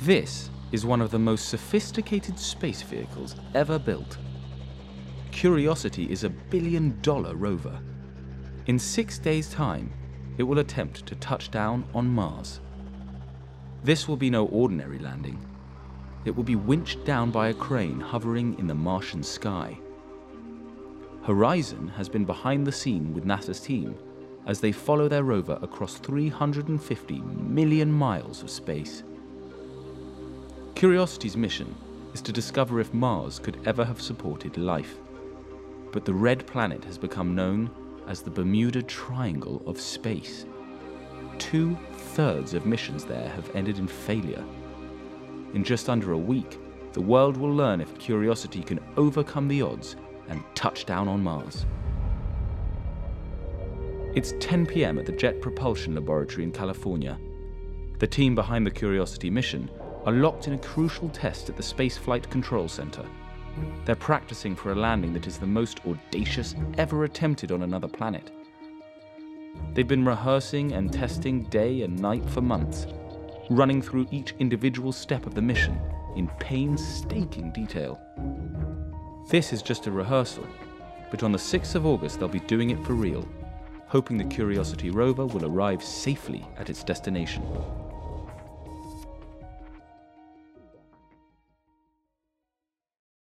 This is one of the most sophisticated space vehicles ever built. Curiosity is a billion-dollar rover. In 6 days' time, it will attempt to touch down on Mars. This will be no ordinary landing. It will be winched down by a crane hovering in the Martian sky. Horizon has been behind the scene with NASA's team as they follow their rover across 350 million miles of space. Curiosity's mission is to discover if Mars could ever have supported life. But the red planet has become known as the Bermuda Triangle of space. 2/3 of missions there have ended in failure. In just under a week, the world will learn if Curiosity can overcome the odds and touch down on Mars. It's 10 p.m. at the Jet Propulsion Laboratory in California. The team behind the Curiosity mission are locked in a crucial test at the Space Flight Control Center. They're practicing for a landing that is the most audacious ever attempted on another planet. They've been rehearsing and testing day and night for months, running through each individual step of the mission in painstaking detail. This is just a rehearsal, but on the 6th of August they'll be doing it for real, hoping the Curiosity rover will arrive safely at its destination.